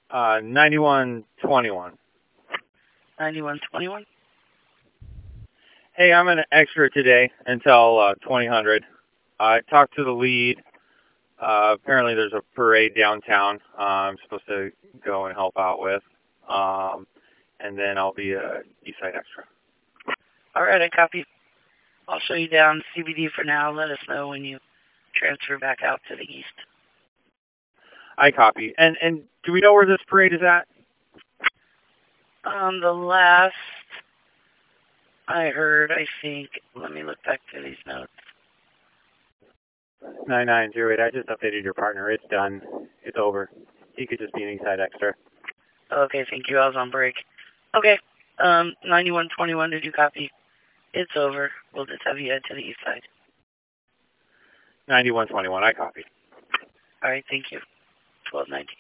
9121. 9121. Hey, I'm an extra today until 2000. I talked to the lead. Apparently there's a parade downtown I'm supposed to go and help out with. And then I'll be a Eastside Extra. All right, I copy. I'll show you down CBD for now. Let us know when you transfer back out to the east. I copy. And do we know where this parade is at? The last I heard, I think, let me look back to these notes. 9908. I just updated your partner. It's done. It's over. He could just be an Eastside Extra. Okay, thank you. I was on break. Okay, 9121, did you copy? It's over. We'll just have you head to the east side. 9121. I copy. All right, thank you. 1219.